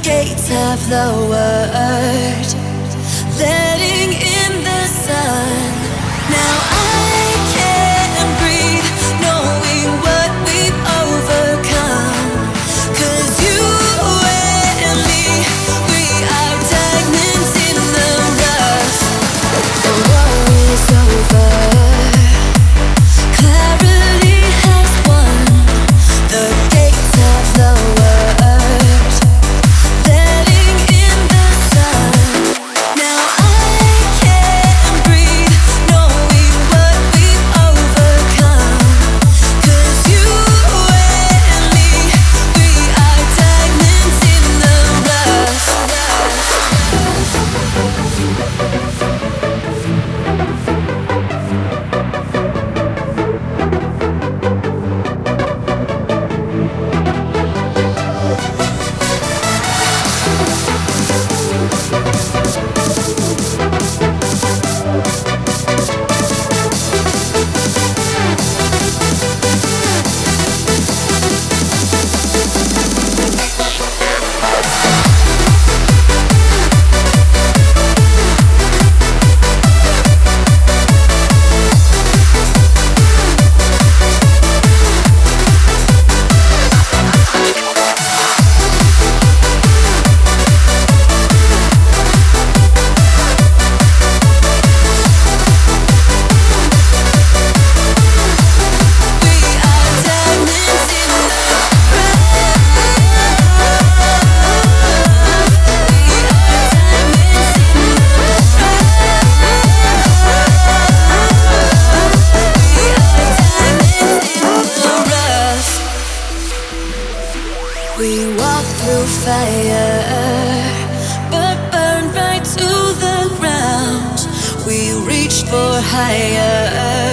gates have the word, letting in the sun. Now I can breathe, knowing what we've overcome. 'Cause you and me, we are diamonds in the rough. The war is over, clarity has won. The gates have the word, letting in the sun. Now I can breathe, knowing what we've overcome. 'Cause you and me, we are diamonds in the rough. We walk through fire, but burn right to the ground. We reach for higher.